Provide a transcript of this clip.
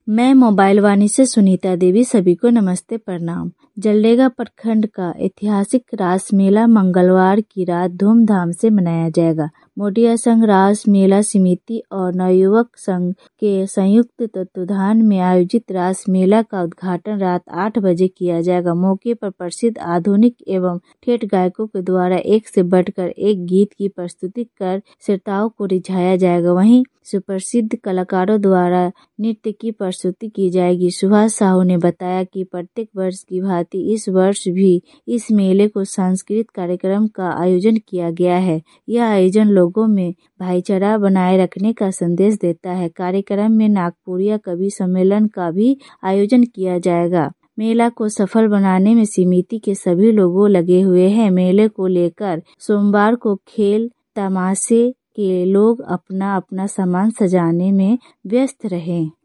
मैं मोबाइल वाणी से सुनीता देवी। सभी को नमस्ते प्रणाम। जलडेगा प्रखंड का ऐतिहासिक रास मेला मंगलवार की रात धूमधाम से मनाया जाएगा। मोटिया संघ रास मेला समिति और नवयुवक संघ के संयुक्त तत्वाधान में आयोजित रास मेला का उद्घाटन रात 8 बजे किया जाएगा। मौके पर प्रसिद्ध आधुनिक एवं ठेठ गायकों के द्वारा एक से बढ़कर एक गीत की प्रस्तुति कर श्रोताओं को रिझाया जाएगा। वहीं सुप्रसिद्ध कलाकारों द्वारा नृत्य की प्रस्तुति की जाएगी। सुभाष साहू ने बताया कि प्रत्येक वर्ष की भांति इस वर्ष भी इस मेले को सांस्कृतिक कार्यक्रम का आयोजन किया गया है। यह आयोजन लोगों में भाईचारा बनाए रखने का संदेश देता है। कार्यक्रम में नागपुरिया कवि सम्मेलन का भी आयोजन किया जाएगा। मेला को सफल बनाने में समिति के सभी लोगों लगे हुए हैं। मेले को लेकर सोमवार को खेल तमाशे के लोग अपना अपना सामान सजाने में व्यस्त रहे।